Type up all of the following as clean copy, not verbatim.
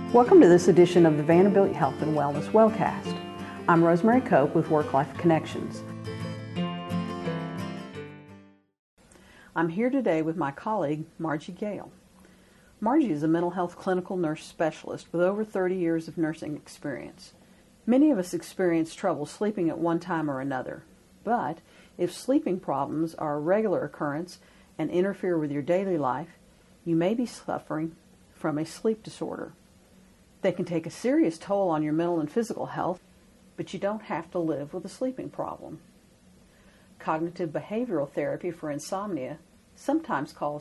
Welcome to this edition of the Vanderbilt Health and Wellness Wellcast. I'm Rosemary Cope with Work-Life Connections. I'm here today with my colleague, Margie Gale. Margie is a mental health clinical nurse specialist with over 30 years of nursing experience. Many of us experience trouble sleeping at one time or another, but if sleeping problems are a regular occurrence and interfere with your daily life, you may be suffering from a sleep disorder. They can take a serious toll on your mental and physical health, but you don't have to live with a sleeping problem. Cognitive behavioral therapy for insomnia, sometimes called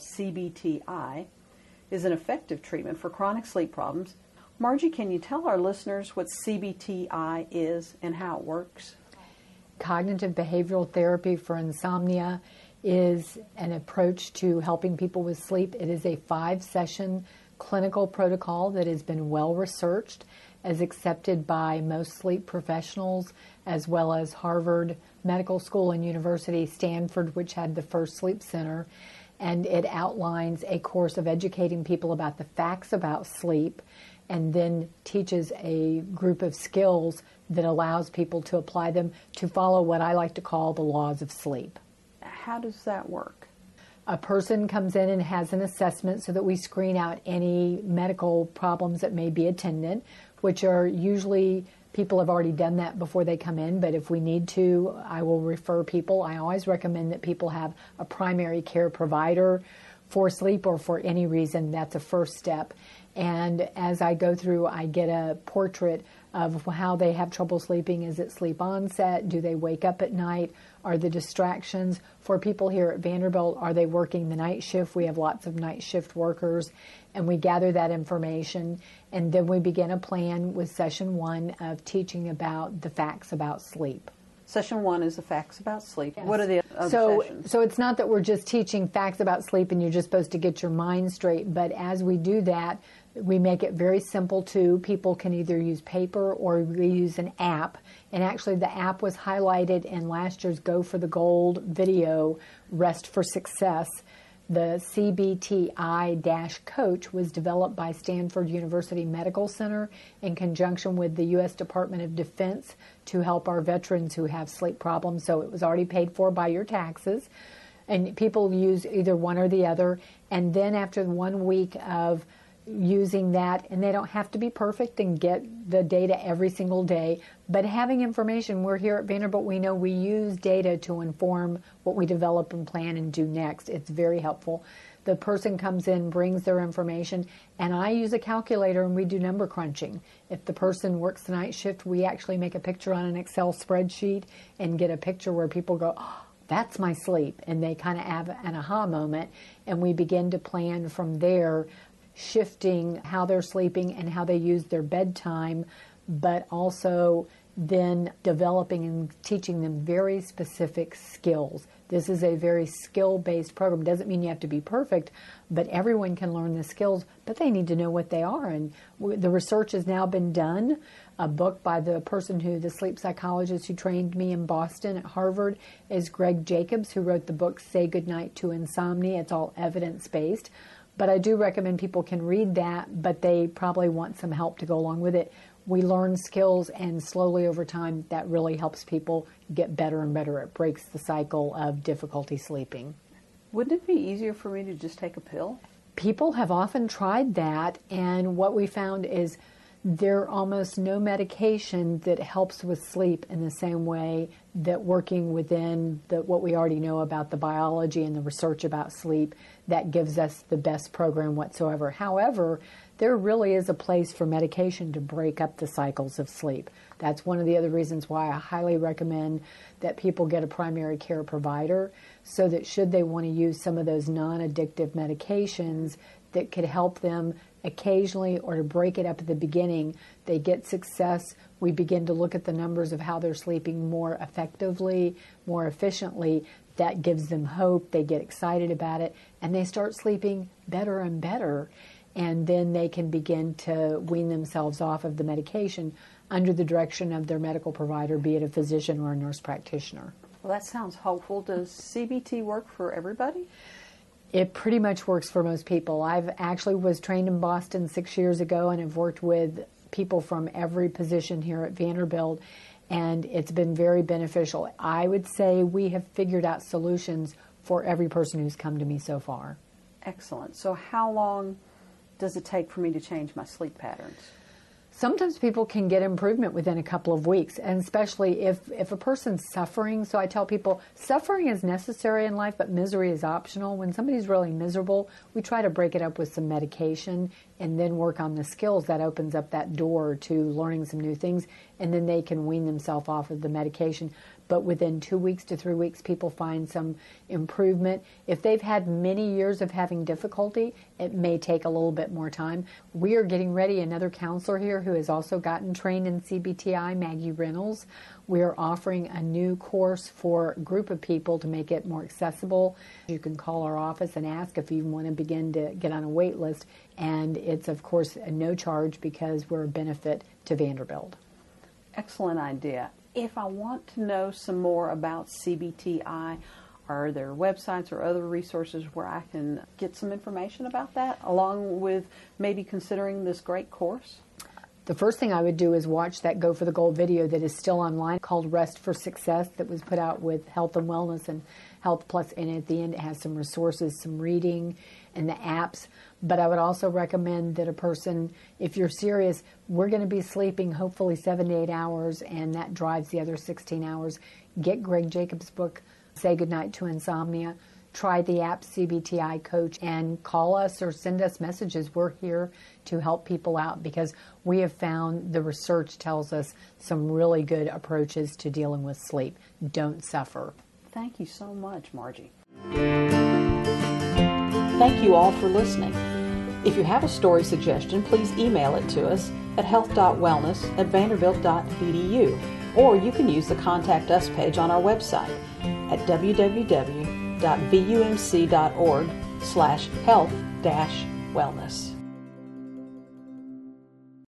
CBTI, is an effective treatment for chronic sleep problems. Margie, can you tell our listeners what CBTI is and how it works? Cognitive behavioral therapy for insomnia is an approach to helping people with sleep. It is a 5-session clinical protocol that has been well researched, as accepted by most sleep professionals, as well as Harvard Medical School and University, Stanford, which had the first sleep center. And it outlines a course of educating people about the facts about sleep, and then teaches a group of skills that allows people to apply them to follow what I like to call the laws of sleep. How does that work? A person comes in and has an assessment so that we screen out any medical problems that may be attendant, which are usually people have already done that before they come in, but if we need to, I will refer people. I always recommend that people have a primary care provider for sleep or for any reason. That's a first step. And as I go through, I get a portrait of how they have trouble sleeping. Is it sleep onset? Do they wake up at night? Are the distractions? For people here at Vanderbilt, are they working the night shift? We have lots of night shift workers, and we gather that information, and then we begin a plan with session 1 of teaching about the facts about sleep. Session 1 is the facts about sleep. Yes. What are the other sessions? So it's not that we're just teaching facts about sleep and you're just supposed to get your mind straight, but as we do that, we make it very simple too. People can either use paper or we use an app. And actually the app was highlighted in last year's Go for the Gold video, Rest for Success. The CBTI-Coach was developed by Stanford University Medical Center in conjunction with the U.S. Department of Defense to help our veterans who have sleep problems. So it was already paid for by your taxes. And people use either one or the other. And then after 1 week of using that, and they don't have to be perfect and get the data every single day, but having information. We're here at Vanderbilt, we know we use data to inform what we develop and plan and do next. It's very helpful. The person comes in, brings their information, and I use a calculator and we do number crunching. If the person works the night shift, we actually make a picture on an Excel spreadsheet and get a picture where people go, oh, that's my sleep, and they kind of have an aha moment, and we begin to plan from there, shifting how they're sleeping and how they use their bedtime, but also then developing and teaching them very specific skills. This is a very skill-based program. It doesn't mean you have to be perfect, but everyone can learn the skills, but they need to know what they are. And the research has now been done. A book by the sleep psychologist who trained me in Boston at Harvard is Greg Jacobs, who wrote the book Say Goodnight to Insomnia. It's all evidence-based. But I do recommend people can read that, but they probably want some help to go along with it. We learn skills, and slowly over time, that really helps people get better and better. It breaks the cycle of difficulty sleeping. Wouldn't it be easier for me to just take a pill? People have often tried that, and what we found is there almost no medication that helps with sleep in the same way that working within what we already know about the biology and the research about sleep, that gives us the best program whatsoever. However, there really is a place for medication to break up the cycles of sleep. That's one of the other reasons why I highly recommend that people get a primary care provider, so that should they want to use some of those non-addictive medications that could help them occasionally or to break it up at the beginning, they get success. We begin to look at the numbers of how they're sleeping more effectively, more efficiently. That gives them hope. They get excited about it, and they start sleeping better and better. And then they can begin to wean themselves off of the medication under the direction of their medical provider, be it a physician or a nurse practitioner. Well, that sounds hopeful. Does CBT work for everybody? It pretty much works for most people. I've actually was trained in Boston 6 years ago and have worked with people from every position here at Vanderbilt, and it's been very beneficial. I would say we have figured out solutions for every person who's come to me so far. Excellent. So how long does it take for me to change my sleep patterns? Sometimes people can get improvement within a couple of weeks, and especially if a person's suffering. So I tell people suffering is necessary in life, but misery is optional. When somebody's really miserable, we try to break it up with some medication and then work on the skills. That opens up that door to learning some new things, and then they can wean themselves off of the medication. But within 2 weeks to 3 weeks, people find some improvement. If they've had many years of having difficulty, it may take a little bit more time. We are getting ready. Another counselor here who has also gotten trained in CBTI, Maggie Reynolds. We are offering a new course for a group of people to make it more accessible. You can call our office and ask if you want to begin to get on a wait list. And it's, of course, a no charge because we're a benefit to Vanderbilt. Excellent idea. If I want to know some more about CBTI, are there websites or other resources where I can get some information about that, along with maybe considering this great course? The first thing I would do is watch that Go for the Gold video that is still online called Rest for Success, that was put out with Health and Wellness and Health Plus, and at the end it has some resources, some reading, and the apps. But I would also recommend that a person, if you're serious, we're going to be sleeping hopefully 7 to 8 hours, and that drives the other 16 hours. Get Greg Jacobs' book, Say Goodnight to Insomnia. Try the app CBTI Coach and call us or send us messages. We're here to help people out because we have found the research tells us some really good approaches to dealing with sleep. Don't suffer. Thank you so much, Margie. Thank you all for listening. If you have a story suggestion, please email it to us at health.wellness@vanderbilt.edu, or you can use the Contact Us page on our website at www.vumc.org/health-wellness.